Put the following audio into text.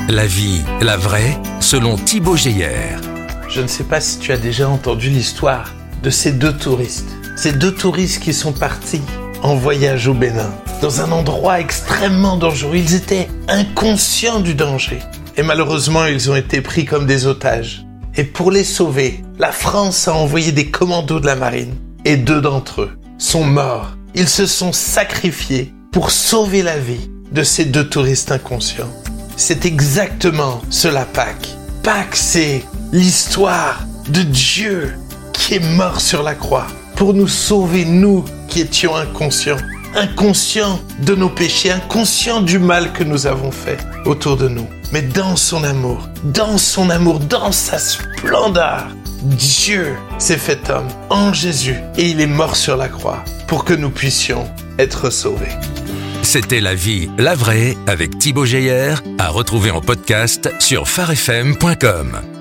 La vie, la vraie, selon Thibaut Geyer. Je ne sais pas si tu as déjà entendu l'histoire de ces deux touristes. Ces deux touristes qui sont partis en voyage au Bénin, dans un endroit extrêmement dangereux. Ils étaient inconscients du danger. Et malheureusement, ils ont été pris comme des otages. Et pour les sauver, la France a envoyé des commandos de la marine. Et 2 d'entre eux sont morts. Ils se sont sacrifiés pour sauver la vie de ces 2 touristes inconscients. C'est exactement cela Pâques. Pâques, c'est l'histoire de Dieu qui est mort sur la croix pour nous sauver, nous qui étions inconscients. Inconscients de nos péchés, inconscients du mal que nous avons fait autour de nous. Mais dans son amour, dans sa splendeur, Dieu s'est fait homme en Jésus et il est mort sur la croix pour que nous puissions être sauvés. C'était La vie, la vraie avec Thibaut Geyer, à retrouver en podcast sur pharefm.com.